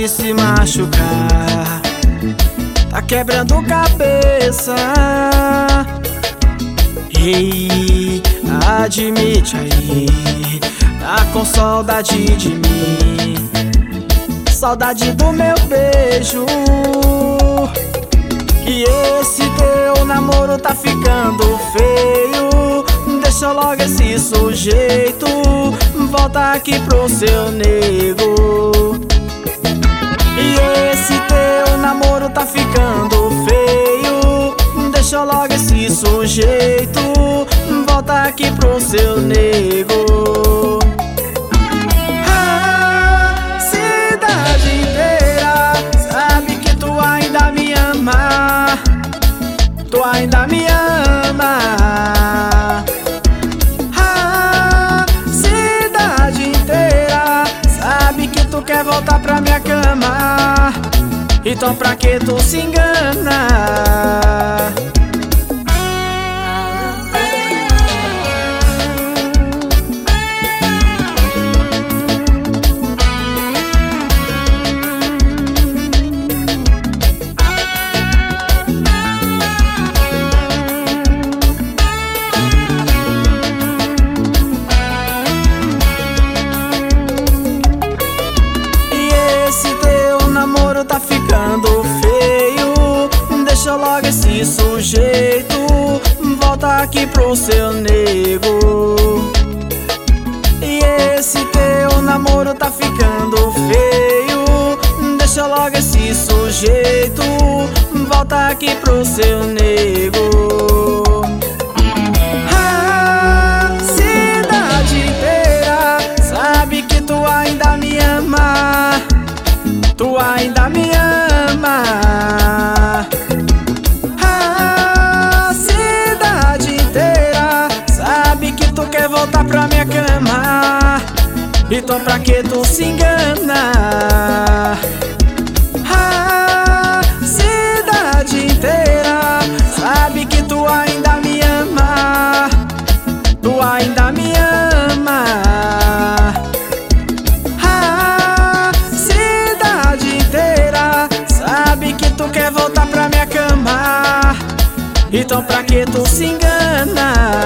de se machucar, tá quebrando cabeça. Ei, admite aí, tá com saudade de mim, saudade do meu beijo. E esse teu namoro tá ficando feio, deixa logo esse sujeito, volta aqui pro seu nego. E esse teu namoro tá ficando feio, deixa logo esse sujeito, volta aqui pro seu nego. A cidade inteira sabe que tu ainda me ama, tu ainda me ama. A cidade inteira sabe que tu quer voltar pra minha cama, então pra que tu se engana? Tá ficando feio, deixa logo esse sujeito, volta aqui pro seu nego. E esse teu namoro tá ficando feio, deixa logo esse sujeito, volta aqui pro seu nego. A cidade inteira sabe que tu ainda me ama, tu ainda me ama. A cidade inteira sabe que tu quer voltar pra minha cama, então pra que tu se engana? A cidade inteira sabe que tu ainda me ama, tu ainda me ama. Tu quer voltar pra minha cama, então pra que tu se engana?